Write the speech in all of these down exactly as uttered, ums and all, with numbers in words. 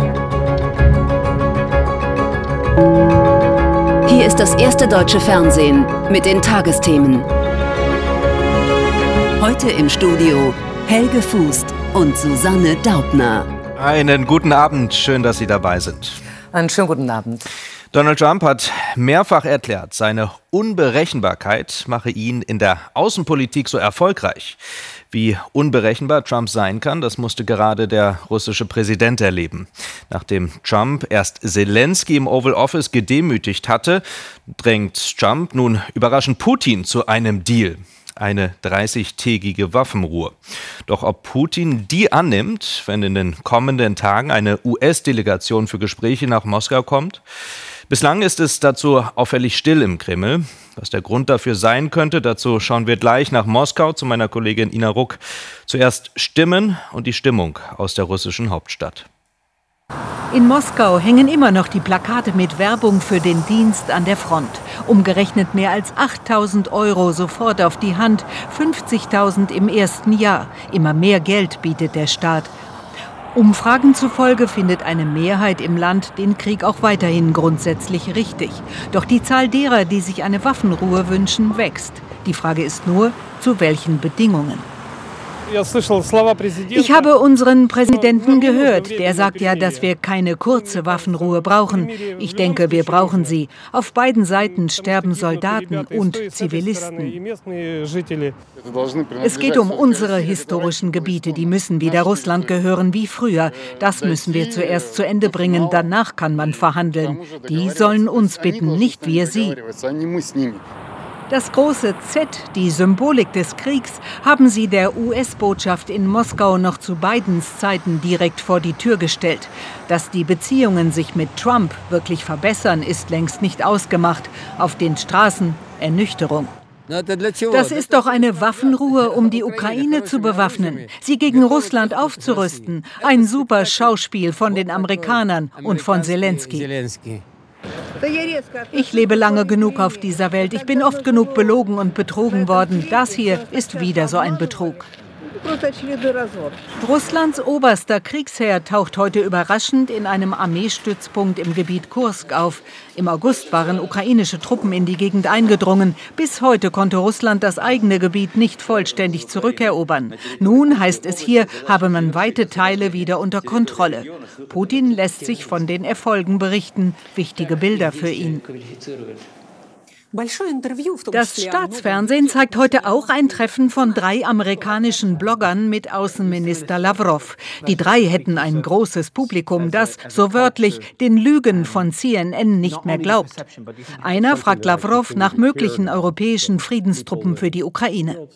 Hier ist das erste deutsche Fernsehen mit den Tagesthemen. Heute im Studio Helge Fußt und Susanne Daubner. Einen guten Abend, schön, dass Sie dabei sind. Einen schönen guten Abend. Donald Trump hat mehrfach erklärt, seine Unberechenbarkeit mache ihn in der Außenpolitik so erfolgreich. Wie unberechenbar Trump sein kann, das musste gerade der russische Präsident erleben. Nachdem Trump erst Zelensky im Oval Office gedemütigt hatte, drängt Trump nun überraschend Putin zu einem Deal. Eine dreißigtägige Waffenruhe. Doch ob Putin die annimmt, wenn in den kommenden Tagen eine U S-Delegation für Gespräche nach Moskau kommt? Bislang ist es dazu auffällig still im Kreml. Was der Grund dafür sein könnte, dazu schauen wir gleich nach Moskau zu meiner Kollegin Ina Ruck. Zuerst Stimmen und die Stimmung aus der russischen Hauptstadt. In Moskau hängen immer noch die Plakate mit Werbung für den Dienst an der Front. Umgerechnet mehr als achttausend Euro sofort auf die Hand, fünfzigtausend im ersten Jahr. Immer mehr Geld bietet der Staat. Umfragen zufolge findet eine Mehrheit im Land den Krieg auch weiterhin grundsätzlich richtig. Doch die Zahl derer, die sich eine Waffenruhe wünschen, wächst. Die Frage ist nur, zu welchen Bedingungen? Ich habe unseren Präsidenten gehört. Der sagt ja, dass wir keine kurze Waffenruhe brauchen. Ich denke, wir brauchen sie. Auf beiden Seiten sterben Soldaten und Zivilisten. Es geht um unsere historischen Gebiete. Die müssen wieder Russland gehören wie früher. Das müssen wir zuerst zu Ende bringen. Danach kann man verhandeln. Die sollen uns bitten, nicht wir sie. Das große Z, die Symbolik des Kriegs, haben sie der U S-Botschaft in Moskau noch zu Bidens Zeiten direkt vor die Tür gestellt. Dass die Beziehungen sich mit Trump wirklich verbessern, ist längst nicht ausgemacht. Auf den Straßen Ernüchterung. Das ist doch eine Waffenruhe, um die Ukraine zu bewaffnen, sie gegen Russland aufzurüsten. Ein super Schauspiel von den Amerikanern und von Zelensky. Ich lebe lange genug auf dieser Welt. Ich bin oft genug belogen und betrogen worden. Das hier ist wieder so ein Betrug. Russlands oberster Kriegsherr taucht heute überraschend in einem Armeestützpunkt im Gebiet Kursk auf. Im August waren ukrainische Truppen in die Gegend eingedrungen. Bis heute konnte Russland das eigene Gebiet nicht vollständig zurückerobern. Nun heißt es hier, habe man weite Teile wieder unter Kontrolle. Putin lässt sich von den Erfolgen berichten. Wichtige Bilder für ihn. Das Staatsfernsehen zeigt heute auch ein Treffen von drei amerikanischen Bloggern mit Außenminister Lavrov. Die drei hätten ein großes Publikum, das, so wörtlich, den Lügen von C N N nicht mehr glaubt. Einer fragt Lavrov nach möglichen europäischen Friedenstruppen für die Ukraine.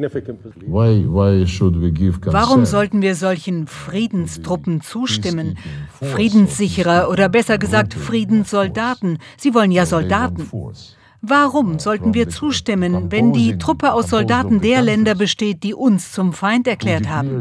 Warum sollten wir solchen Friedenstruppen zustimmen? Friedenssicherer oder besser gesagt Friedenssoldaten. Sie wollen ja Soldaten. Warum sollten wir zustimmen, wenn die Truppe aus Soldaten der Länder besteht, die uns zum Feind erklärt haben?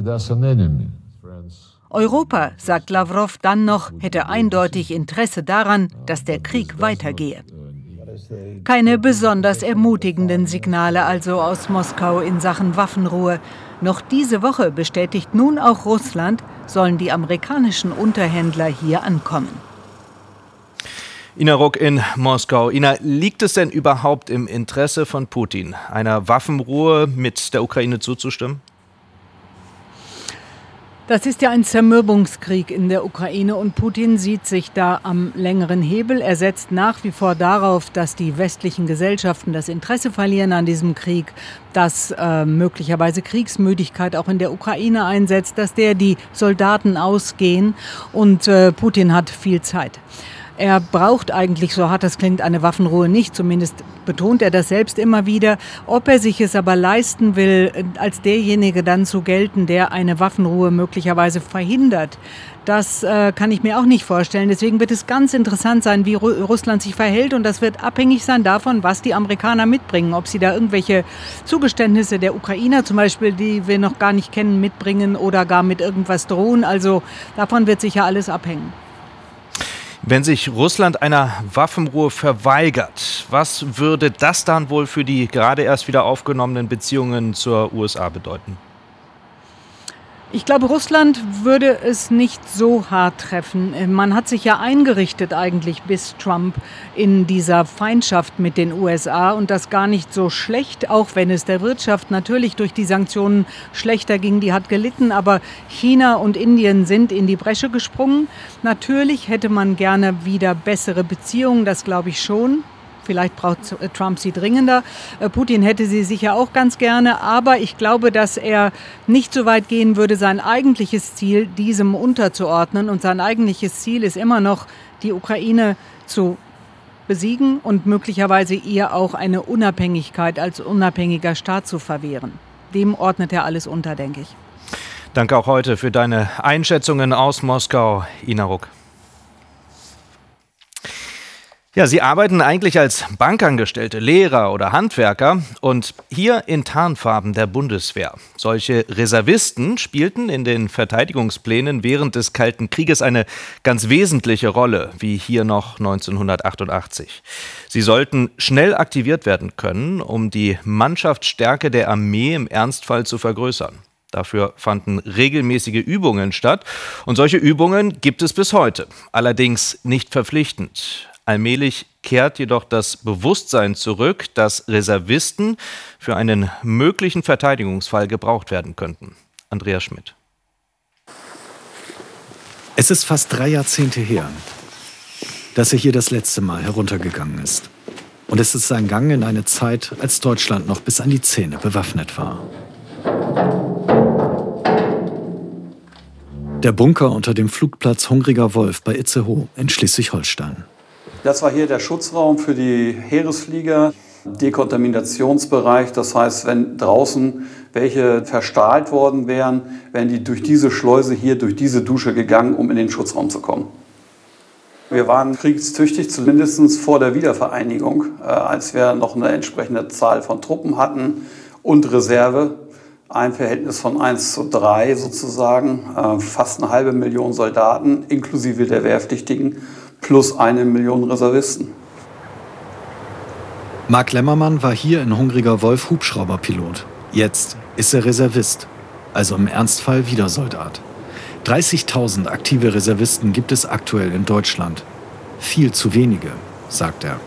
Europa, sagt Lavrov dann noch, hätte eindeutig Interesse daran, dass der Krieg weitergehe. Keine besonders ermutigenden Signale also aus Moskau in Sachen Waffenruhe. Noch diese Woche bestätigt nun auch Russland, sollen die amerikanischen Unterhändler hier ankommen. Ina Ruck in Moskau. Ina, liegt es denn überhaupt im Interesse von Putin, einer Waffenruhe mit der Ukraine zuzustimmen? Das ist ja ein Zermürbungskrieg in der Ukraine und Putin sieht sich da am längeren Hebel. Er setzt nach wie vor darauf, dass die westlichen Gesellschaften das Interesse verlieren an diesem Krieg, dass äh, möglicherweise Kriegsmüdigkeit auch in der Ukraine einsetzt, dass der die Soldaten ausgehen und äh, Putin hat viel Zeit. Er braucht eigentlich, so hart das klingt, eine Waffenruhe nicht. Zumindest betont er das selbst immer wieder. Ob er sich es aber leisten will, als derjenige dann zu gelten, der eine Waffenruhe möglicherweise verhindert, das äh, kann ich mir auch nicht vorstellen. Deswegen wird es ganz interessant sein, wie Ru- Russland sich verhält. Und das wird abhängig sein davon, was die Amerikaner mitbringen. Ob sie da irgendwelche Zugeständnisse der Ukrainer zum Beispiel, die wir noch gar nicht kennen, mitbringen oder gar mit irgendwas drohen. Also davon wird sicher alles abhängen. Wenn sich Russland einer Waffenruhe verweigert, was würde das dann wohl für die gerade erst wieder aufgenommenen Beziehungen zur U S A bedeuten? Ich glaube, Russland würde es nicht so hart treffen. Man hat sich ja eingerichtet eigentlich bis Trump in dieser Feindschaft mit den U S A und das gar nicht so schlecht, auch wenn es der Wirtschaft natürlich durch die Sanktionen schlechter ging. Die hat gelitten, aber China und Indien sind in die Bresche gesprungen. Natürlich hätte man gerne wieder bessere Beziehungen, das glaube ich schon. Vielleicht braucht Trump sie dringender. Putin hätte sie sicher auch ganz gerne. Aber ich glaube, dass er nicht so weit gehen würde, sein eigentliches Ziel diesem unterzuordnen. Und sein eigentliches Ziel ist immer noch, die Ukraine zu besiegen und möglicherweise ihr auch eine Unabhängigkeit als unabhängiger Staat zu verwehren. Dem ordnet er alles unter, denke ich. Danke auch heute für deine Einschätzungen aus Moskau, Ina Ruck. Ja, Sie arbeiten eigentlich als Bankangestellte, Lehrer oder Handwerker und hier in Tarnfarben der Bundeswehr. Solche Reservisten spielten in den Verteidigungsplänen während des Kalten Krieges eine ganz wesentliche Rolle, wie hier noch neunzehnhundertachtundachtzig. Sie sollten schnell aktiviert werden können, um die Mannschaftsstärke der Armee im Ernstfall zu vergrößern. Dafür fanden regelmäßige Übungen statt und solche Übungen gibt es bis heute, allerdings nicht verpflichtend. Allmählich kehrt jedoch das Bewusstsein zurück, dass Reservisten für einen möglichen Verteidigungsfall gebraucht werden könnten. Andreas Schmidt. Es ist fast drei Jahrzehnte her, dass er hier das letzte Mal heruntergegangen ist. Und es ist ein Gang in eine Zeit, als Deutschland noch bis an die Zähne bewaffnet war. Der Bunker unter dem Flugplatz Hungriger Wolf bei Itzehoe in Schleswig-Holstein. Das war hier der Schutzraum für die Heeresflieger, Dekontaminationsbereich. Das heißt, wenn draußen welche verstrahlt worden wären, wären die durch diese Schleuse hier, durch diese Dusche gegangen, um in den Schutzraum zu kommen. Wir waren kriegstüchtig, zumindest vor der Wiedervereinigung, äh, als wir noch eine entsprechende Zahl von Truppen hatten und Reserve. Ein Verhältnis von eins zu drei sozusagen, äh, fast eine halbe Million Soldaten, inklusive der Wehrpflichtigen, plus eine Million Reservisten. Marc Lemmermann war hier in Hungriger Wolf Hubschrauberpilot. Jetzt ist er Reservist, also im Ernstfall wieder Soldat. dreißigtausend aktive Reservisten gibt es aktuell in Deutschland. Viel zu wenige, sagt er.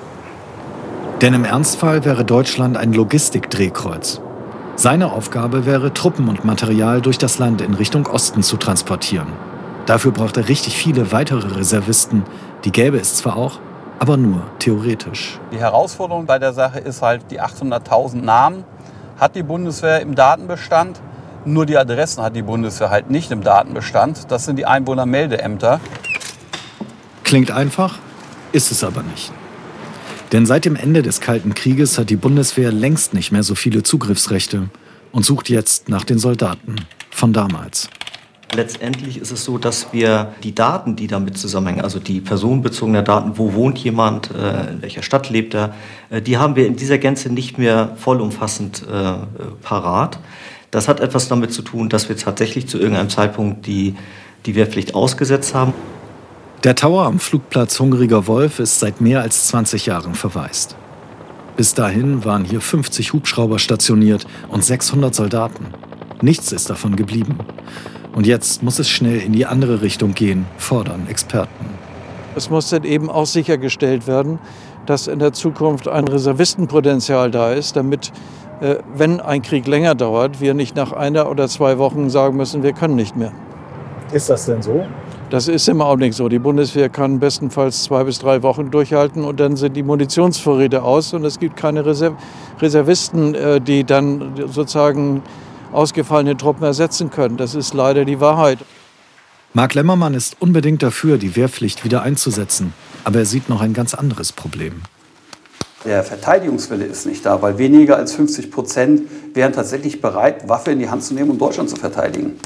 Denn im Ernstfall wäre Deutschland ein Logistikdrehkreuz. Seine Aufgabe wäre, Truppen und Material durch das Land in Richtung Osten zu transportieren. Dafür braucht er richtig viele weitere Reservisten. Die gäbe es zwar auch, aber nur theoretisch. Die Herausforderung bei der Sache ist halt, die achthunderttausend Namen hat die Bundeswehr im Datenbestand. Nur die Adressen hat die Bundeswehr halt nicht im Datenbestand. Das sind die Einwohnermeldeämter. Klingt einfach, ist es aber nicht. Denn seit dem Ende des Kalten Krieges hat die Bundeswehr längst nicht mehr so viele Zugriffsrechte und sucht jetzt nach den Soldaten von damals. Letztendlich ist es so, dass wir die Daten, die damit zusammenhängen, also die personenbezogenen Daten, wo wohnt jemand, in welcher Stadt lebt er, die haben wir in dieser Gänze nicht mehr vollumfassend äh, parat. Das hat etwas damit zu tun, dass wir tatsächlich zu irgendeinem Zeitpunkt die, die Wehrpflicht ausgesetzt haben. Der Tower am Flugplatz Hungriger Wolf ist seit mehr als zwanzig Jahren verwaist. Bis dahin waren hier fünfzig Hubschrauber stationiert und sechshundert Soldaten. Nichts ist davon geblieben. Und jetzt muss es schnell in die andere Richtung gehen, fordern Experten. Es muss dann eben auch sichergestellt werden, dass in der Zukunft ein Reservistenpotenzial da ist, damit, äh, wenn ein Krieg länger dauert, wir nicht nach einer oder zwei Wochen sagen müssen, wir können nicht mehr. Ist das denn so? Das ist im Augenblick so. Die Bundeswehr kann bestenfalls zwei bis drei Wochen durchhalten und dann sind die Munitionsvorräte aus und es gibt keine Reserv- Reservisten, äh, die dann sozusagen ausgefallene Truppen ersetzen können. Das ist leider die Wahrheit. Marc Lemmermann ist unbedingt dafür, die Wehrpflicht wieder einzusetzen. Aber er sieht noch ein ganz anderes Problem. Der Verteidigungswille ist nicht da, weil weniger als fünfzig Prozent wären tatsächlich bereit, Waffe in die Hand zu nehmen, um Deutschland zu verteidigen.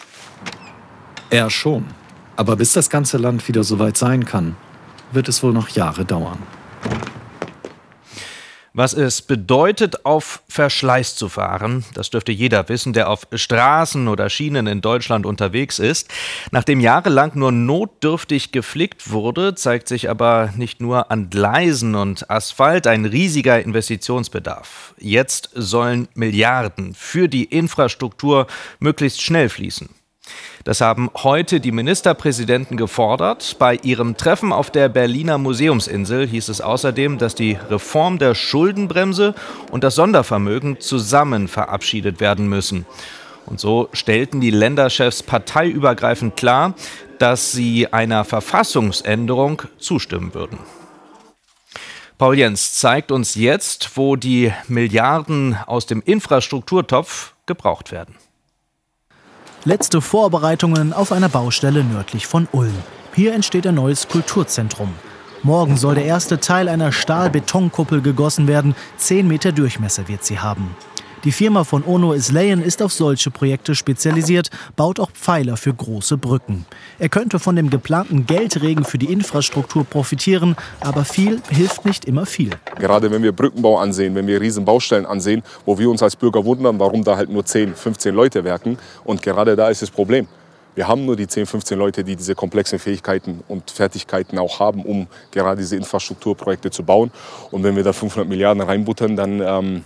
Er schon. Aber bis das ganze Land wieder so weit sein kann, wird es wohl noch Jahre dauern. Was es bedeutet, auf Verschleiß zu fahren, das dürfte jeder wissen, der auf Straßen oder Schienen in Deutschland unterwegs ist. Nachdem jahrelang nur notdürftig geflickt wurde, zeigt sich aber nicht nur an Gleisen und Asphalt ein riesiger Investitionsbedarf. Jetzt sollen Milliarden für die Infrastruktur möglichst schnell fließen. Das haben heute die Ministerpräsidenten gefordert. Bei ihrem Treffen auf der Berliner Museumsinsel hieß es außerdem, dass die Reform der Schuldenbremse und das Sondervermögen zusammen verabschiedet werden müssen. Und so stellten die Länderchefs parteiübergreifend klar, dass sie einer Verfassungsänderung zustimmen würden. Paul Jens zeigt uns jetzt, wo die Milliarden aus dem Infrastrukturtopf gebraucht werden. Letzte Vorbereitungen auf einer Baustelle nördlich von Ulm. Hier entsteht ein neues Kulturzentrum. Morgen soll der erste Teil einer Stahl-Betonkuppel gegossen werden. Zehn Meter Durchmesser wird sie haben. Die Firma von Ono Isleyen ist auf solche Projekte spezialisiert, baut auch Pfeiler für große Brücken. Er könnte von dem geplanten Geldregen für die Infrastruktur profitieren, aber viel hilft nicht immer viel. Gerade wenn wir Brückenbau ansehen, wenn wir Riesenbaustellen ansehen, wo wir uns als Bürger wundern, warum da halt nur zehn, fünfzehn Leute werken. Und gerade da ist das Problem. Wir haben nur die zehn, fünfzehn Leute, die diese komplexen Fähigkeiten und Fertigkeiten auch haben, um gerade diese Infrastrukturprojekte zu bauen. Und wenn wir da fünfhundert Milliarden reinbuttern, dann ähm,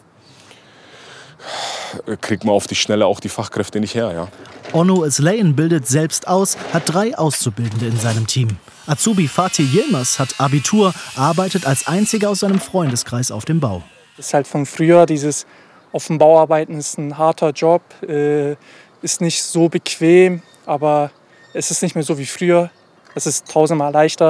kriegt man auf die Schnelle auch die Fachkräfte nicht her. Ja. Ono Isleyen bildet selbst aus, hat drei Auszubildende in seinem Team. Azubi Fatih Yilmaz hat Abitur, arbeitet als einziger aus seinem Freundeskreis auf dem Bau. Das ist halt von früher, dieses auf dem Bau arbeiten ist ein harter Job, äh, ist nicht so bequem, aber es ist nicht mehr so wie früher. Es ist tausendmal leichter.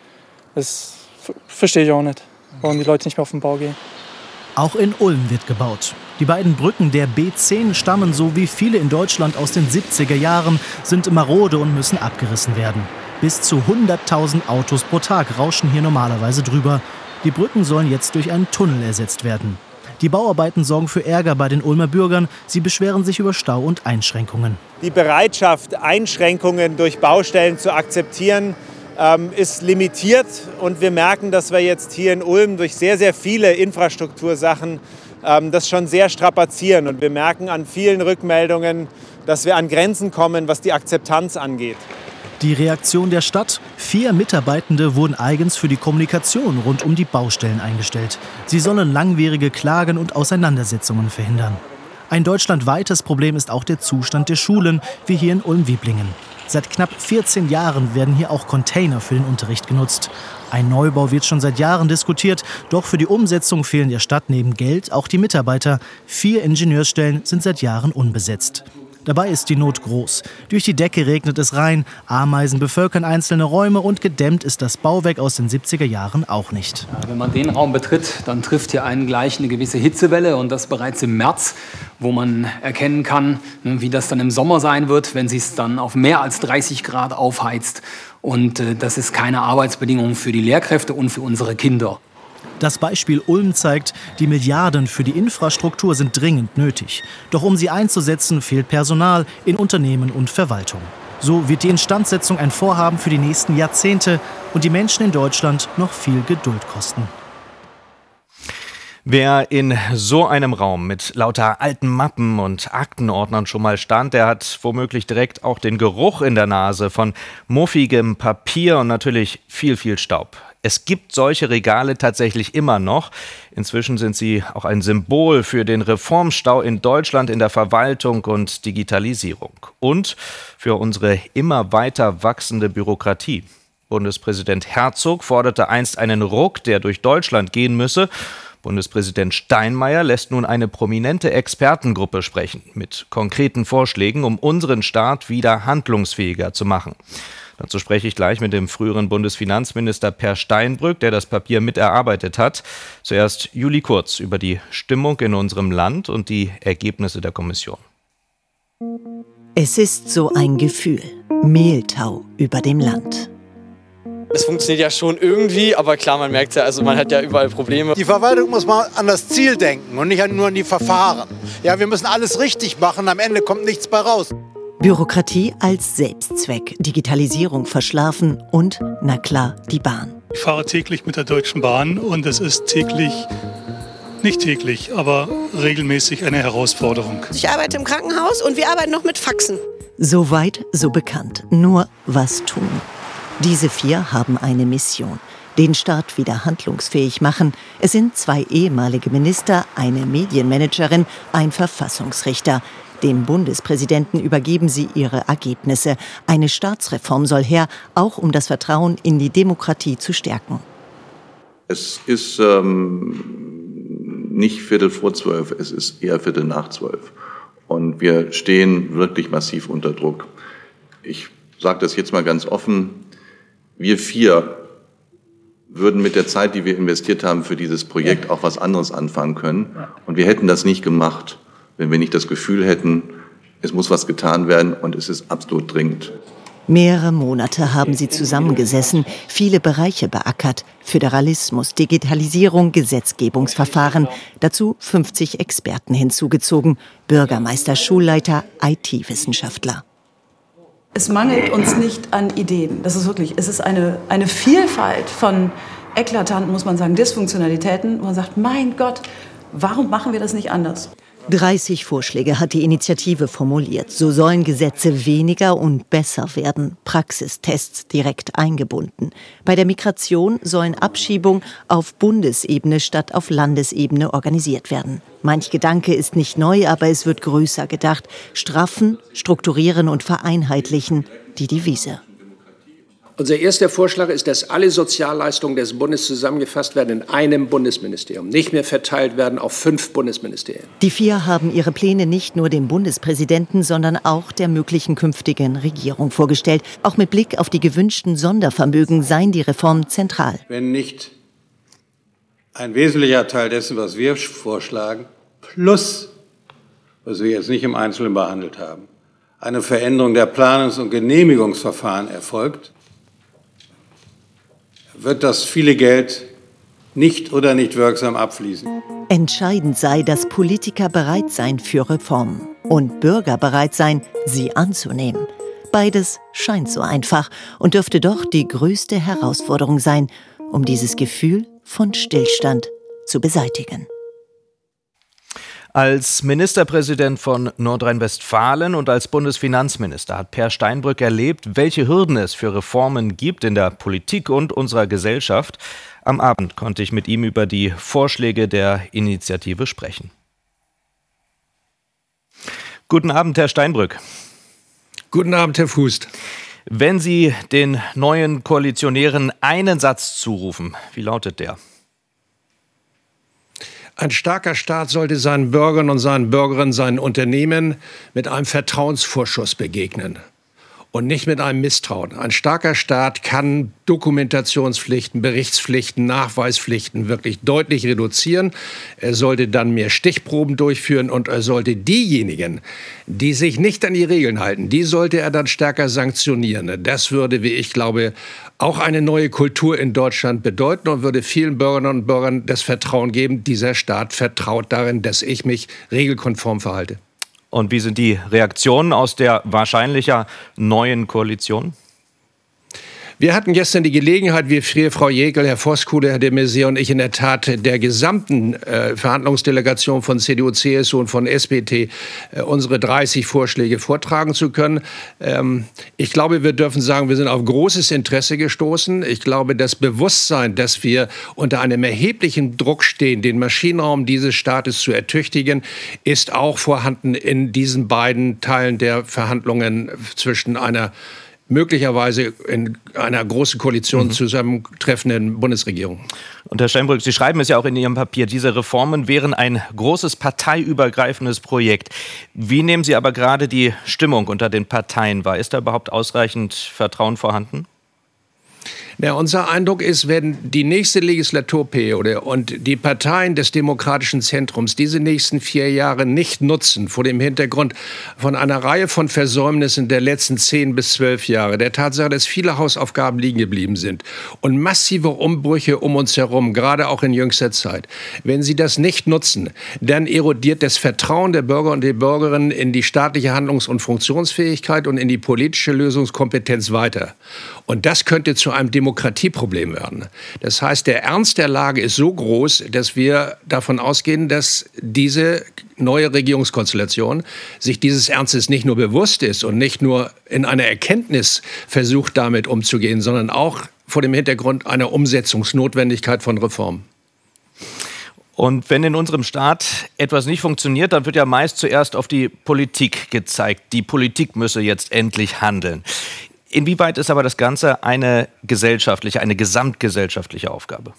Das verstehe ich auch nicht, warum die Leute nicht mehr auf den Bau gehen. Auch in Ulm wird gebaut. Die beiden Brücken der B zehn stammen, so wie viele in Deutschland, aus den siebziger Jahren, sind marode und müssen abgerissen werden. Bis zu hunderttausend Autos pro Tag rauschen hier normalerweise drüber. Die Brücken sollen jetzt durch einen Tunnel ersetzt werden. Die Bauarbeiten sorgen für Ärger bei den Ulmer Bürgern. Sie beschweren sich über Stau und Einschränkungen. Die Bereitschaft, Einschränkungen durch Baustellen zu akzeptieren, ähm, ist limitiert. Und wir merken, dass wir jetzt hier in Ulm durch sehr, sehr viele Infrastruktursachen ähm, das schon sehr strapazieren. Und wir merken an vielen Rückmeldungen, dass wir an Grenzen kommen, was die Akzeptanz angeht. Die Reaktion der Stadt: Vier Mitarbeitende wurden eigens für die Kommunikation rund um die Baustellen eingestellt. Sie sollen langwierige Klagen und Auseinandersetzungen verhindern. Ein deutschlandweites Problem ist auch der Zustand der Schulen, wie hier in Ulm-Wieblingen. Seit knapp vierzehn Jahren werden hier auch Container für den Unterricht genutzt. Ein Neubau wird schon seit Jahren diskutiert, doch für die Umsetzung fehlen der Stadt neben Geld auch die Mitarbeiter. Vier Ingenieurstellen sind seit Jahren unbesetzt. Dabei ist die Not groß. Durch die Decke regnet es rein, Ameisen bevölkern einzelne Räume und gedämmt ist das Bauwerk aus den siebziger Jahren auch nicht. Wenn man den Raum betritt, dann trifft hier einen gleich eine gewisse Hitzewelle, und das bereits im März, wo man erkennen kann, wie das dann im Sommer sein wird, wenn sie es dann auf mehr als dreißig Grad aufheizt. Und das ist keine Arbeitsbedingung für die Lehrkräfte und für unsere Kinder. Das Beispiel Ulm zeigt, die Milliarden für die Infrastruktur sind dringend nötig. Doch um sie einzusetzen, fehlt Personal in Unternehmen und Verwaltung. So wird die Instandsetzung ein Vorhaben für die nächsten Jahrzehnte und die Menschen in Deutschland noch viel Geduld kosten. Wer in so einem Raum mit lauter alten Mappen und Aktenordnern schon mal stand, der hat womöglich direkt auch den Geruch in der Nase von muffigem Papier und natürlich viel, viel Staub. Es gibt solche Regale tatsächlich immer noch. Inzwischen sind sie auch ein Symbol für den Reformstau in Deutschland in der Verwaltung und Digitalisierung und für unsere immer weiter wachsende Bürokratie. Bundespräsident Herzog forderte einst einen Ruck, der durch Deutschland gehen müsse. Bundespräsident Steinmeier lässt nun eine prominente Expertengruppe sprechen mit konkreten Vorschlägen, um unseren Staat wieder handlungsfähiger zu machen. Dazu spreche ich gleich mit dem früheren Bundesfinanzminister Per Steinbrück, der das Papier miterarbeitet hat. Zuerst Julie Kurz über die Stimmung in unserem Land und die Ergebnisse der Kommission. Es ist so ein Gefühl, Mehltau über dem Land. Es funktioniert ja schon irgendwie, aber klar, man merkt ja, also man hat ja überall Probleme. Die Verwaltung muss mal an das Ziel denken und nicht nur an die Verfahren. Ja, wir müssen alles richtig machen, am Ende kommt nichts bei raus. Bürokratie als Selbstzweck, Digitalisierung verschlafen und, na klar, die Bahn. Ich fahre täglich mit der Deutschen Bahn und es ist täglich nicht täglich, aber regelmäßig eine Herausforderung. Ich arbeite im Krankenhaus und wir arbeiten noch mit Faxen. So weit, so bekannt. Nur was tun? Diese vier haben eine Mission. Den Staat wieder handlungsfähig machen. Es sind zwei ehemalige Minister, eine Medienmanagerin, ein Verfassungsrichter. Dem Bundespräsidenten übergeben sie ihre Ergebnisse. Eine Staatsreform soll her, auch um das Vertrauen in die Demokratie zu stärken. Es ist ähm, nicht Viertel vor zwölf, es ist eher Viertel nach zwölf. Und wir stehen wirklich massiv unter Druck. Ich sage das jetzt mal ganz offen. Wir vier würden mit der Zeit, die wir investiert haben für dieses Projekt, auch was anderes anfangen können. Und wir hätten das nicht gemacht, wenn wir nicht das Gefühl hätten, es muss was getan werden und es ist absolut dringend. Mehrere Monate haben sie zusammengesessen, viele Bereiche beackert. Föderalismus, Digitalisierung, Gesetzgebungsverfahren. Dazu fünfzig Experten hinzugezogen. Bürgermeister, Schulleiter, I T-Wissenschaftler. Es mangelt uns nicht an Ideen. Das ist wirklich, es ist eine, eine Vielfalt von eklatanten, muss man sagen, Dysfunktionalitäten, wo man sagt, mein Gott, warum machen wir das nicht anders? dreißig Vorschläge hat die Initiative formuliert. So sollen Gesetze weniger und besser werden. Praxistests direkt eingebunden. Bei der Migration sollen Abschiebungen auf Bundesebene statt auf Landesebene organisiert werden. Manch Gedanke ist nicht neu, aber es wird größer gedacht. Straffen, strukturieren und vereinheitlichen, die Devise. Unser erster Vorschlag ist, dass alle Sozialleistungen des Bundes zusammengefasst werden in einem Bundesministerium, nicht mehr verteilt werden auf fünf Bundesministerien. Die vier haben ihre Pläne nicht nur dem Bundespräsidenten, sondern auch der möglichen künftigen Regierung vorgestellt. Auch mit Blick auf die gewünschten Sondervermögen seien die Reformen zentral. Wenn nicht ein wesentlicher Teil dessen, was wir vorschlagen, plus, was wir jetzt nicht im Einzelnen behandelt haben, eine Veränderung der Planungs- und Genehmigungsverfahren erfolgt, wird das viele Geld nicht oder nicht wirksam abfließen. Entscheidend sei, dass Politiker bereit seien für Reformen und Bürger bereit seien, sie anzunehmen. Beides scheint so einfach und dürfte doch die größte Herausforderung sein, um dieses Gefühl von Stillstand zu beseitigen. Als Ministerpräsident von Nordrhein-Westfalen und als Bundesfinanzminister hat Peer Steinbrück erlebt, welche Hürden es für Reformen gibt in der Politik und unserer Gesellschaft. Am Abend konnte ich mit ihm über die Vorschläge der Initiative sprechen. Guten Abend, Herr Steinbrück. Guten Abend, Herr Fuß. Wenn Sie den neuen Koalitionären einen Satz zurufen, wie lautet der? Ein starker Staat sollte seinen Bürgern und seinen Bürgerinnen, seinen Unternehmen mit einem Vertrauensvorschuss begegnen und nicht mit einem Misstrauen. Ein starker Staat kann Dokumentationspflichten, Berichtspflichten, Nachweispflichten wirklich deutlich reduzieren. Er sollte dann mehr Stichproben durchführen und er sollte diejenigen, die sich nicht an die Regeln halten, die sollte er dann stärker sanktionieren. Das würde, wie ich glaube, auch eine neue Kultur in Deutschland bedeuten und würde vielen Bürgerinnen und Bürgern das Vertrauen geben, dieser Staat vertraut darin, dass ich mich regelkonform verhalte. Und wie sind die Reaktionen aus der wahrscheinlicher neuen Koalition? Wir hatten gestern die Gelegenheit, wir vier, Frau Jäckel, Herr Voskuhle, Herr de Maizière und ich in der Tat der gesamten äh, Verhandlungsdelegation von C D U, C S U und von S P D äh, unsere dreißig Vorschläge vortragen zu können. Ähm, ich glaube, wir dürfen sagen, wir sind auf großes Interesse gestoßen. Ich glaube, das Bewusstsein, dass wir unter einem erheblichen Druck stehen, den Maschinenraum dieses Staates zu ertüchtigen, ist auch vorhanden in diesen beiden Teilen der Verhandlungen zwischen einer möglicherweise in einer großen Koalition mhm. zusammentreffenden Bundesregierung. Und Herr Steinbrück, Sie schreiben es ja auch in Ihrem Papier, diese Reformen wären ein großes parteiübergreifendes Projekt. Wie nehmen Sie aber gerade die Stimmung unter den Parteien wahr? Ist da überhaupt ausreichend Vertrauen vorhanden? Ja, unser Eindruck ist, wenn die nächste Legislaturperiode und die Parteien des demokratischen Zentrums diese nächsten vier Jahre nicht nutzen, vor dem Hintergrund von einer Reihe von Versäumnissen der letzten zehn bis zwölf Jahre, der Tatsache, dass viele Hausaufgaben liegen geblieben sind und massive Umbrüche um uns herum, gerade auch in jüngster Zeit. Wenn sie das nicht nutzen, dann erodiert das Vertrauen der Bürger und der Bürgerinnen in die staatliche Handlungs- und Funktionsfähigkeit und in die politische Lösungskompetenz weiter. Und das könnte zu einem demokratischen Demokratieproblem werden. Das heißt, der Ernst der Lage ist so groß, dass wir davon ausgehen, dass diese neue Regierungskonstellation sich dieses Ernstes nicht nur bewusst ist und nicht nur in einer Erkenntnis versucht, damit umzugehen, sondern auch vor dem Hintergrund einer Umsetzungsnotwendigkeit von Reformen. Und wenn in unserem Staat etwas nicht funktioniert, dann wird ja meist zuerst auf die Politik gezeigt. Die Politik müsse jetzt endlich handeln. Inwieweit ist aber das Ganze eine gesellschaftliche, eine gesamtgesellschaftliche Aufgabe?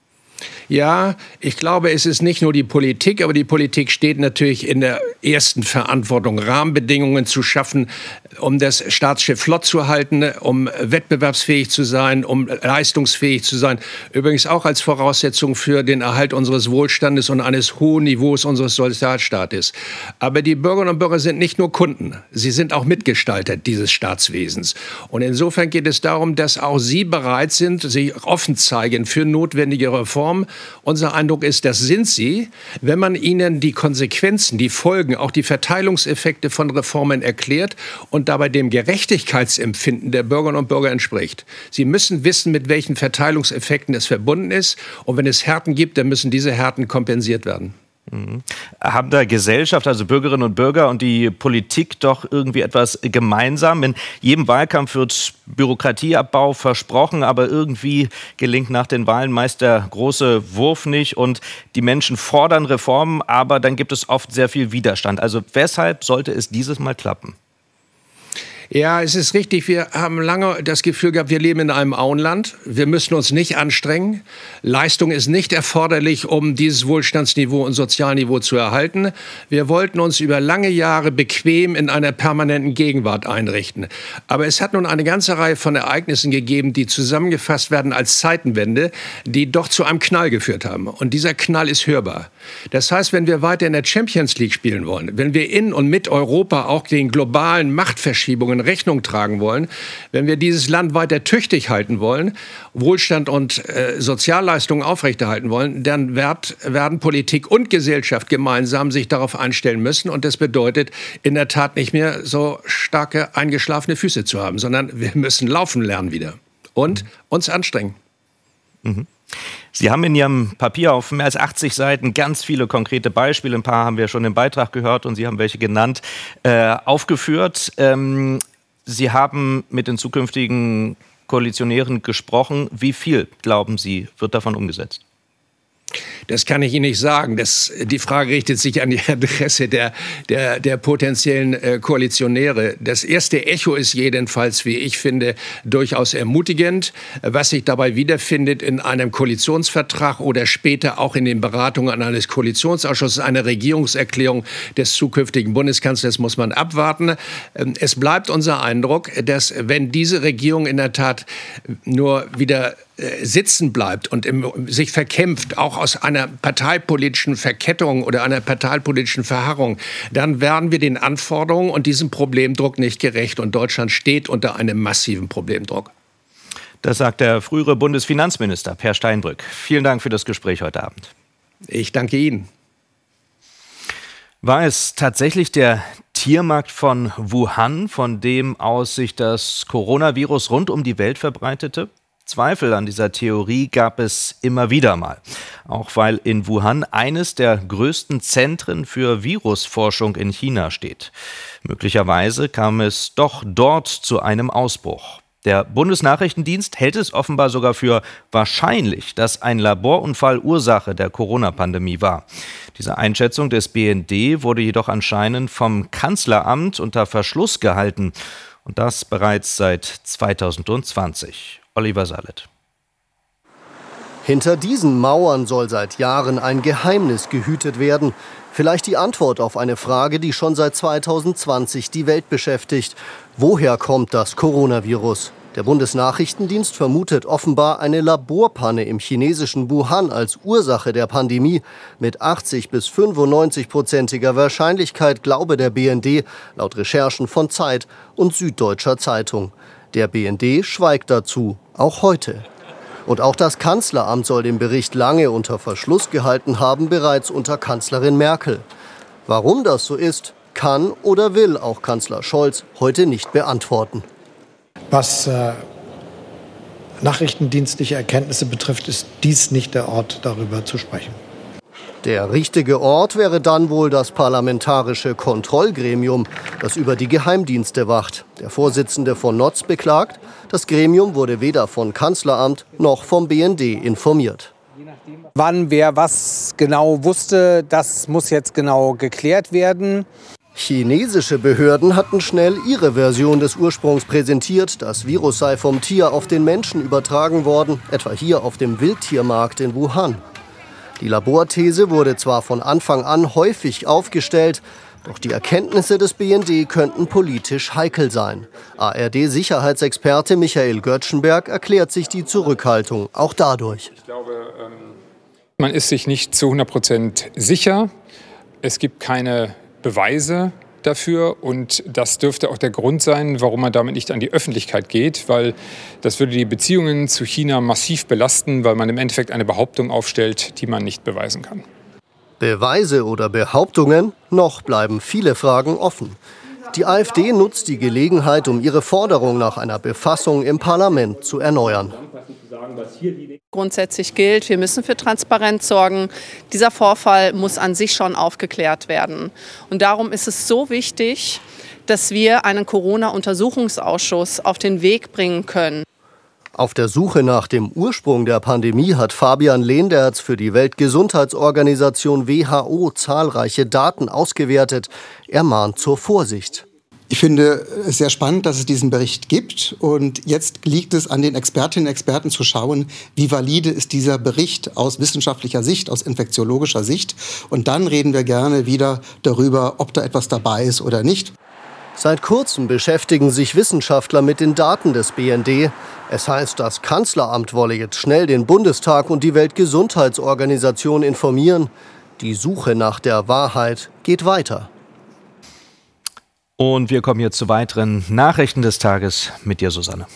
Ja, ich glaube, es ist nicht nur die Politik, aber die Politik steht natürlich in der ersten Verantwortung, Rahmenbedingungen zu schaffen, um das Staatsschiff flott zu halten, um wettbewerbsfähig zu sein, um leistungsfähig zu sein. Übrigens auch als Voraussetzung für den Erhalt unseres Wohlstandes und eines hohen Niveaus unseres Sozialstaates. Aber die Bürgerinnen und Bürger sind nicht nur Kunden, sie sind auch Mitgestalter dieses Staatswesens. Und insofern geht es darum, dass auch sie bereit sind, sich offen zeigen für notwendige Reformen. Unser Eindruck ist, das sind sie, wenn man ihnen die Konsequenzen, die Folgen, auch die Verteilungseffekte von Reformen erklärt und dabei dem Gerechtigkeitsempfinden der Bürgerinnen und Bürger entspricht. Sie müssen wissen, mit welchen Verteilungseffekten es verbunden ist. Und wenn es Härten gibt, dann müssen diese Härten kompensiert werden. Mhm. Haben da Gesellschaft, also Bürgerinnen und Bürger und die Politik doch irgendwie etwas gemeinsam? In jedem Wahlkampf wird Bürokratieabbau versprochen, aber irgendwie gelingt nach den Wahlen meist der große Wurf nicht und die Menschen fordern Reformen, aber dann gibt es oft sehr viel Widerstand. Also weshalb sollte es dieses Mal klappen? Ja, es ist richtig. Wir haben lange das Gefühl gehabt, wir leben in einem Auenland. Wir müssen uns nicht anstrengen. Leistung ist nicht erforderlich, um dieses Wohlstandsniveau und Sozialniveau zu erhalten. Wir wollten uns über lange Jahre bequem in einer permanenten Gegenwart einrichten. Aber es hat nun eine ganze Reihe von Ereignissen gegeben, die zusammengefasst werden als Zeitenwende, die doch zu einem Knall geführt haben. Und dieser Knall ist hörbar. Das heißt, wenn wir weiter in der Champions League spielen wollen, wenn wir in und mit Europa auch den globalen Machtverschiebungen Rechnung tragen wollen, wenn wir dieses Land weiter tüchtig halten wollen, Wohlstand und äh, Sozialleistungen aufrechterhalten wollen, dann werd, werden Politik und Gesellschaft gemeinsam sich darauf einstellen müssen. Und das bedeutet in der Tat nicht mehr so starke eingeschlafene Füße zu haben, sondern wir müssen laufen lernen wieder und uns anstrengen. Mhm. Sie haben in Ihrem Papier auf mehr als achtzig Seiten ganz viele konkrete Beispiele, ein paar haben wir schon im Beitrag gehört und Sie haben welche genannt, äh, aufgeführt. Ähm, Sie haben mit den zukünftigen Koalitionären gesprochen. Wie viel, glauben Sie, wird davon umgesetzt? Das kann ich Ihnen nicht sagen. Das, die Frage richtet sich an die Adresse der, der, der potenziellen äh, Koalitionäre. Das erste Echo ist jedenfalls, wie ich finde, durchaus ermutigend. Was sich dabei wiederfindet in einem Koalitionsvertrag oder später auch in den Beratungen eines Koalitionsausschusses, eine Regierungserklärung des zukünftigen Bundeskanzlers, muss man abwarten. Ähm, es bleibt unser Eindruck, dass wenn diese Regierung in der Tat nur wieder sitzen bleibt und im, sich verkämpft, auch aus einer parteipolitischen Verkettung oder einer parteipolitischen Verharrung, dann werden wir den Anforderungen und diesem Problemdruck nicht gerecht. Und Deutschland steht unter einem massiven Problemdruck. Das sagt der frühere Bundesfinanzminister Per Steinbrück. Vielen Dank für das Gespräch heute Abend. Ich danke Ihnen. War es tatsächlich der Tiermarkt von Wuhan, von dem aus sich das Coronavirus rund um die Welt verbreitete? Zweifel an dieser Theorie gab es immer wieder mal. Auch weil in Wuhan eines der größten Zentren für Virusforschung in China steht. Möglicherweise kam es doch dort zu einem Ausbruch. Der Bundesnachrichtendienst hält es offenbar sogar für wahrscheinlich, dass ein Laborunfall Ursache der Corona-Pandemie war. Diese Einschätzung des B N D wurde jedoch anscheinend vom Kanzleramt unter Verschluss gehalten. Und das bereits seit zweitausendzwanzig. Oliver Sallet. Hinter diesen Mauern soll seit Jahren ein Geheimnis gehütet werden. Vielleicht die Antwort auf eine Frage, die schon seit zweitausendzwanzig die Welt beschäftigt. Woher kommt das Coronavirus? Der Bundesnachrichtendienst vermutet offenbar eine Laborpanne im chinesischen Wuhan als Ursache der Pandemie. Mit achtzig bis fünfundneunzig-prozentiger Wahrscheinlichkeit glaube der B N D, laut Recherchen von Zeit und Süddeutscher Zeitung. Der B N D schweigt dazu, auch heute. Und auch das Kanzleramt soll den Bericht lange unter Verschluss gehalten haben, bereits unter Kanzlerin Merkel. Warum das so ist, kann oder will auch Kanzler Scholz heute nicht beantworten. Was äh, nachrichtendienstliche Erkenntnisse betrifft, ist dies nicht der Ort, darüber zu sprechen. Der richtige Ort wäre dann wohl das Parlamentarische Kontrollgremium, das über die Geheimdienste wacht. Der Vorsitzende von N O Z beklagt, das Gremium wurde weder vom Kanzleramt noch vom B N D informiert. Wann wer was genau wusste, das muss jetzt genau geklärt werden. Chinesische Behörden hatten schnell ihre Version des Ursprungs präsentiert. Das Virus sei vom Tier auf den Menschen übertragen worden, etwa hier auf dem Wildtiermarkt in Wuhan. Die Laborthese wurde zwar von Anfang an häufig aufgestellt, doch die Erkenntnisse des B N D könnten politisch heikel sein. A R D-Sicherheitsexperte Michael Göttschenberg erklärt sich die Zurückhaltung auch dadurch. Ich glaube, man ist sich nicht zu hundert Prozent sicher. Es gibt keine Beweise dafür und das dürfte auch der Grund sein, warum man damit nicht an die Öffentlichkeit geht, weil das würde die Beziehungen zu China massiv belasten, weil man im Endeffekt eine Behauptung aufstellt, die man nicht beweisen kann. Beweise oder Behauptungen? Noch bleiben viele Fragen offen. Die AfD nutzt die Gelegenheit, um ihre Forderung nach einer Befassung im Parlament zu erneuern. Grundsätzlich gilt, wir müssen für Transparenz sorgen. Dieser Vorfall muss an sich schon aufgeklärt werden. Und darum ist es so wichtig, dass wir einen Corona-Untersuchungsausschuss auf den Weg bringen können. Auf der Suche nach dem Ursprung der Pandemie hat Fabian Lehnderz für die Weltgesundheitsorganisation W H O zahlreiche Daten ausgewertet. Er mahnt zur Vorsicht. Ich finde es sehr spannend, dass es diesen Bericht gibt. Und jetzt liegt es an den Expertinnen und Experten zu schauen, wie valide ist dieser Bericht aus wissenschaftlicher Sicht, aus infektiologischer Sicht. Und dann reden wir gerne wieder darüber, ob da etwas dabei ist oder nicht. Seit kurzem beschäftigen sich Wissenschaftler mit den Daten des B N D. Es heißt, das Kanzleramt wolle jetzt schnell den Bundestag und die Weltgesundheitsorganisation informieren. Die Suche nach der Wahrheit geht weiter. Und wir kommen jetzt zu weiteren Nachrichten des Tages mit dir, Susanne.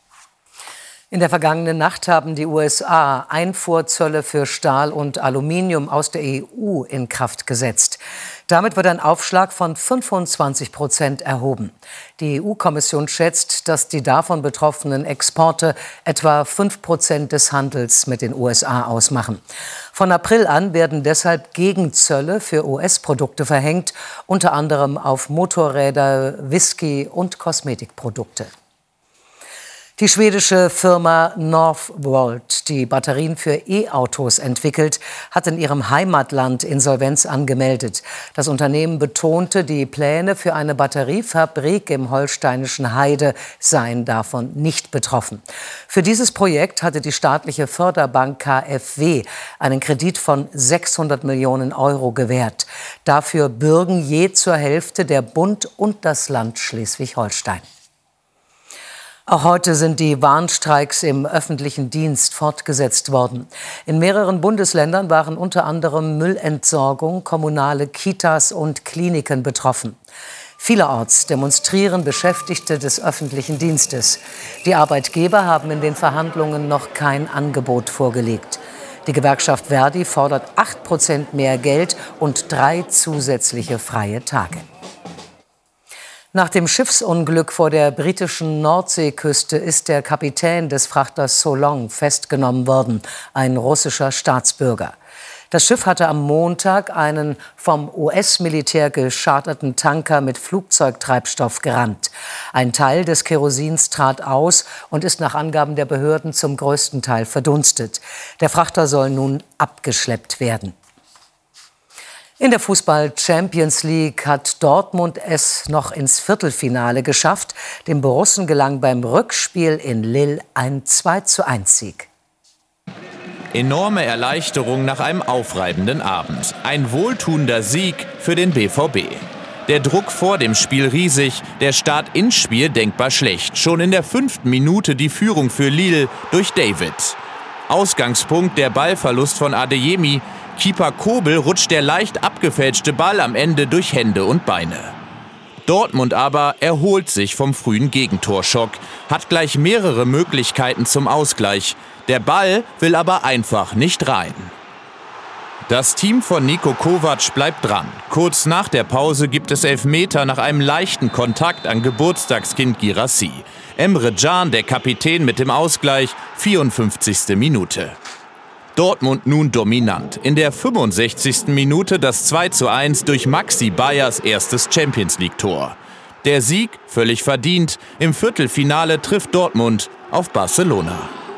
In der vergangenen Nacht haben die U S A Einfuhrzölle für Stahl und Aluminium aus der E U in Kraft gesetzt. Damit wird ein Aufschlag von fünfundzwanzig Prozent erhoben. Die E U-Kommission schätzt, dass die davon betroffenen Exporte etwa fünf Prozent des Handels mit den U S A ausmachen. Von April an werden deshalb Gegenzölle für U S-Produkte verhängt, unter anderem auf Motorräder, Whisky und Kosmetikprodukte. Die schwedische Firma Northvolt, die Batterien für E-Autos entwickelt, hat in ihrem Heimatland Insolvenz angemeldet. Das Unternehmen betonte, die Pläne für eine Batteriefabrik im holsteinischen Heide seien davon nicht betroffen. Für dieses Projekt hatte die staatliche Förderbank K f W einen Kredit von sechshundert Millionen Euro gewährt. Dafür bürgen je zur Hälfte der Bund und das Land Schleswig-Holstein. Auch heute sind die Warnstreiks im öffentlichen Dienst fortgesetzt worden. In mehreren Bundesländern waren unter anderem Müllentsorgung, kommunale Kitas und Kliniken betroffen. Vielerorts demonstrieren Beschäftigte des öffentlichen Dienstes. Die Arbeitgeber haben in den Verhandlungen noch kein Angebot vorgelegt. Die Gewerkschaft Verdi fordert acht Prozent mehr Geld und drei zusätzliche freie Tage. Nach dem Schiffsunglück vor der britischen Nordseeküste ist der Kapitän des Frachters Solong festgenommen worden, ein russischer Staatsbürger. Das Schiff hatte am Montag einen vom U S-Militär gescharterten Tanker mit Flugzeugtreibstoff gerammt. Ein Teil des Kerosins trat aus und ist nach Angaben der Behörden zum größten Teil verdunstet. Der Frachter soll nun abgeschleppt werden. In der Fußball-Champions League hat Dortmund es noch ins Viertelfinale geschafft. Dem Borussen gelang beim Rückspiel in Lille ein zwei zu eins Sieg. Enorme Erleichterung nach einem aufreibenden Abend. Ein wohltuender Sieg für den B V B. Der Druck vor dem Spiel riesig, der Start ins Spiel denkbar schlecht. Schon in der fünften Minute die Führung für Lille durch David. Ausgangspunkt der Ballverlust von Adeyemi. Keeper Kobel rutscht der leicht abgefälschte Ball am Ende durch Hände und Beine. Dortmund aber erholt sich vom frühen Gegentorschock, hat gleich mehrere Möglichkeiten zum Ausgleich. Der Ball will aber einfach nicht rein. Das Team von Niko Kovac bleibt dran. Kurz nach der Pause gibt es Elfmeter nach einem leichten Kontakt an Geburtstagskind Guirassy. Emre Can, der Kapitän, mit dem Ausgleich, vierundfünfzigste Minute. Dortmund nun dominant. In der fünfundsechzigsten Minute das zwei zu eins durch Maxi Bayers erstes Champions-League-Tor. Der Sieg, völlig verdient, im Viertelfinale trifft Dortmund auf Barcelona.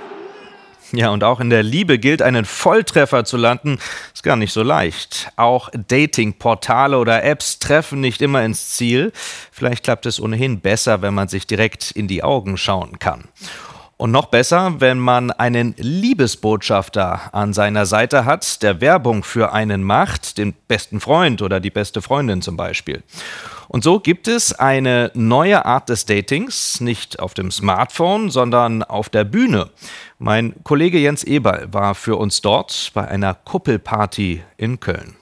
Ja, und auch in der Liebe gilt, einen Volltreffer zu landen, ist gar nicht so leicht. Auch Dating-Portale oder Apps treffen nicht immer ins Ziel. Vielleicht klappt es ohnehin besser, wenn man sich direkt in die Augen schauen kann. Und noch besser, wenn man einen Liebesbotschafter an seiner Seite hat, der Werbung für einen macht, den besten Freund oder die beste Freundin zum Beispiel. Und so gibt es eine neue Art des Datings, nicht auf dem Smartphone, sondern auf der Bühne. Mein Kollege Jens Eberl war für uns dort bei einer Kuppelparty in Köln.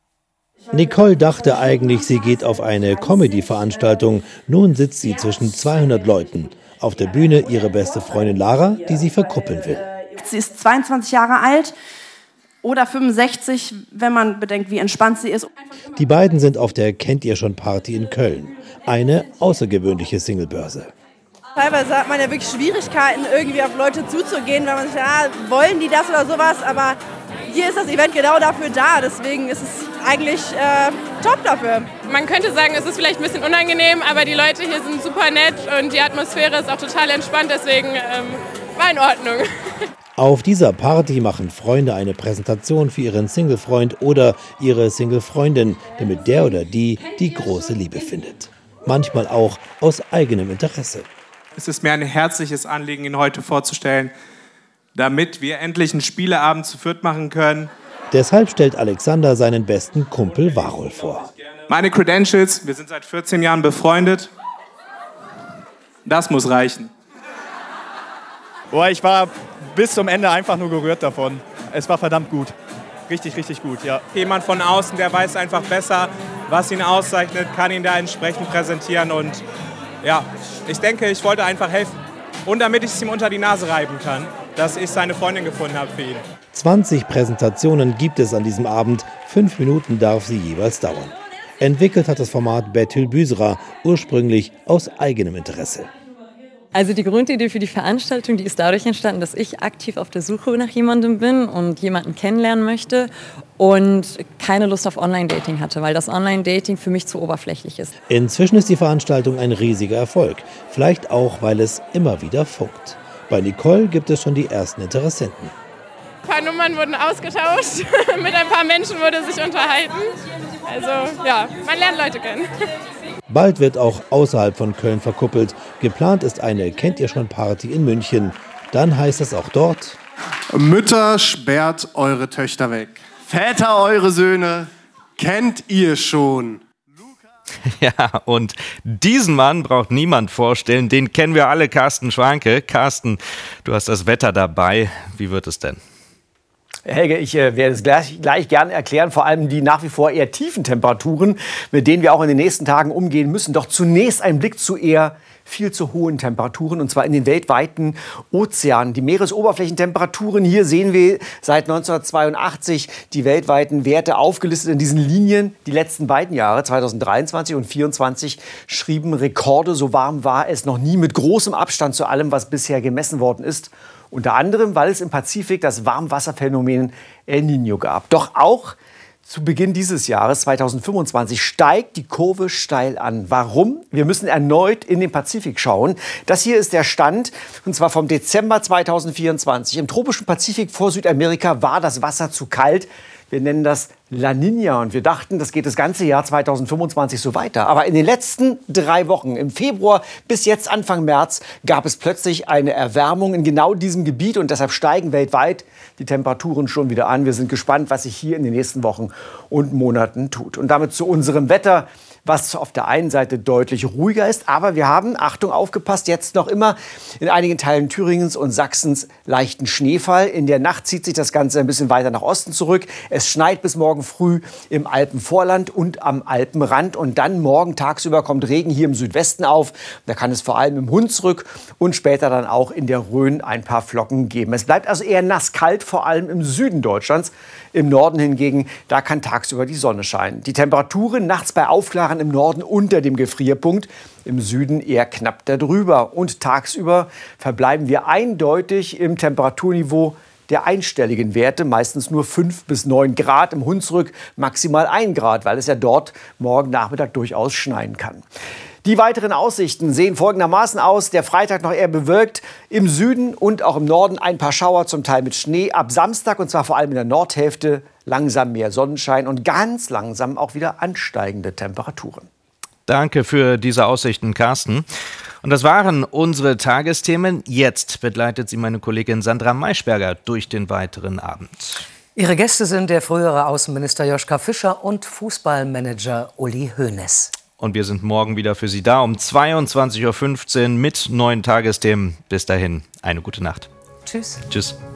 Nicole dachte eigentlich, sie geht auf eine Comedy-Veranstaltung. Nun sitzt sie zwischen zweihundert Leuten. Auf der Bühne ihre beste Freundin Lara, die sie verkuppeln will. Sie ist zweiundzwanzig Jahre alt oder fünfundsechzig, wenn man bedenkt, wie entspannt sie ist. Die beiden sind auf der Kennt ihr schon Party in Köln. Eine außergewöhnliche Singlebörse. Teilweise hat man ja wirklich Schwierigkeiten, irgendwie auf Leute zuzugehen, wenn man sich, ja, wollen die das oder sowas, aber hier ist das Event genau dafür da, deswegen ist es eigentlich äh, top dafür. Man könnte sagen, es ist vielleicht ein bisschen unangenehm, aber die Leute hier sind super nett und die Atmosphäre ist auch total entspannt, deswegen ähm, war in Ordnung. Auf dieser Party machen Freunde eine Präsentation für ihren Singlefreund oder ihre Singlefreundin, damit der oder die die große Liebe findet. Manchmal auch aus eigenem Interesse. Es ist mir ein herzliches Anliegen, ihn heute vorzustellen, damit wir endlich einen Spieleabend zu viert machen können. Deshalb stellt Alexander seinen besten Kumpel Warhol vor. Meine Credentials, wir sind seit vierzehn Jahren befreundet. Das muss reichen. Boah, ich war bis zum Ende einfach nur gerührt davon. Es war verdammt gut. Richtig, richtig gut, ja. Jemand von außen, der weiß einfach besser, was ihn auszeichnet, kann ihn da entsprechend präsentieren. Und ja, ich denke, ich wollte einfach helfen. Und damit ich es ihm unter die Nase reiben kann, dass ich seine Freundin gefunden habe für ihn. zwanzig Präsentationen gibt es an diesem Abend. Fünf Minuten darf sie jeweils dauern. Entwickelt hat das Format Betül Büserer, ursprünglich aus eigenem Interesse. Also die Grundidee für die Veranstaltung, die ist dadurch entstanden, dass ich aktiv auf der Suche nach jemandem bin und jemanden kennenlernen möchte und keine Lust auf Online-Dating hatte, weil das Online-Dating für mich zu oberflächlich ist. Inzwischen ist die Veranstaltung ein riesiger Erfolg. Vielleicht auch, weil es immer wieder funkt. Bei Nicole gibt es schon die ersten Interessenten. Ein paar Nummern wurden ausgetauscht, mit ein paar Menschen wurde sich unterhalten. Also ja, man lernt Leute kennen. Bald wird auch außerhalb von Köln verkuppelt. Geplant ist eine Kennt ihr schon Party in München. Dann heißt es auch dort: Mütter, sperrt eure Töchter weg. Väter, eure Söhne, kennt ihr schon. Ja, und diesen Mann braucht niemand vorstellen. Den kennen wir alle, Carsten Schwanke. Carsten, du hast das Wetter dabei. Wie wird es denn? Helge, ich äh, werde es gleich, gleich gerne erklären, vor allem die nach wie vor eher tiefen Temperaturen, mit denen wir auch in den nächsten Tagen umgehen müssen. Doch zunächst ein Blick zu eher viel zu hohen Temperaturen, und zwar in den weltweiten Ozeanen. Die Meeresoberflächentemperaturen, hier sehen wir seit neunzehnhundertzweiundachtzig die weltweiten Werte aufgelistet in diesen Linien. Die letzten beiden Jahre, zweitausenddreiundzwanzig und zweitausendvierundzwanzig, schrieben Rekorde. So warm war es noch nie, mit großem Abstand zu allem, was bisher gemessen worden ist. Unter anderem, weil es im Pazifik das Warmwasserphänomen El Niño gab. Doch auch zu Beginn dieses Jahres, zweitausendfünfundzwanzig, steigt die Kurve steil an. Warum? Wir müssen erneut in den Pazifik schauen. Das hier ist der Stand, und zwar vom Dezember zweitausendvierundzwanzig. Im tropischen Pazifik vor Südamerika war das Wasser zu kalt. Wir nennen das La Niña, und wir dachten, das geht das ganze Jahr zweitausendfünfundzwanzig so weiter. Aber in den letzten drei Wochen, im Februar bis jetzt Anfang März, gab es plötzlich eine Erwärmung in genau diesem Gebiet, und deshalb steigen weltweit die Temperaturen schon wieder an. Wir sind gespannt, was sich hier in den nächsten Wochen und Monaten tut. Und damit zu unserem Wetter. was auf der einen Seite deutlich ruhiger ist. Aber wir haben, Achtung, aufgepasst, jetzt noch immer in einigen Teilen Thüringens und Sachsens leichten Schneefall. In der Nacht zieht sich das Ganze ein bisschen weiter nach Osten zurück. Es schneit bis morgen früh im Alpenvorland und am Alpenrand. Und dann morgen tagsüber kommt Regen hier im Südwesten auf. Da kann es vor allem im Hunsrück und später dann auch in der Rhön ein paar Flocken geben. Es bleibt also eher nasskalt, vor allem im Süden Deutschlands. Im Norden hingegen, da kann tagsüber die Sonne scheinen. Die Temperaturen nachts bei Aufklaren im Norden unter dem Gefrierpunkt, im Süden eher knapp darüber. Und tagsüber verbleiben wir eindeutig im Temperaturniveau der einstelligen Werte, meistens nur fünf bis neun Grad, im Hunsrück maximal ein Grad, weil es ja dort morgen Nachmittag durchaus schneien kann. Die weiteren Aussichten sehen folgendermaßen aus. Der Freitag noch eher bewölkt. Im Süden und auch im Norden ein paar Schauer, zum Teil mit Schnee. Ab Samstag, und zwar vor allem in der Nordhälfte, langsam mehr Sonnenschein und ganz langsam auch wieder ansteigende Temperaturen. Danke für diese Aussichten, Carsten. Und das waren unsere Tagesthemen. Jetzt begleitet sie meine Kollegin Sandra Maischberger durch den weiteren Abend. Ihre Gäste sind der frühere Außenminister Joschka Fischer und Fußballmanager Uli Hoeneß. Und wir sind morgen wieder für Sie da um zweiundzwanzig Uhr fünfzehn mit neuen Tagesthemen. Bis dahin, eine gute Nacht. Tschüss. Tschüss.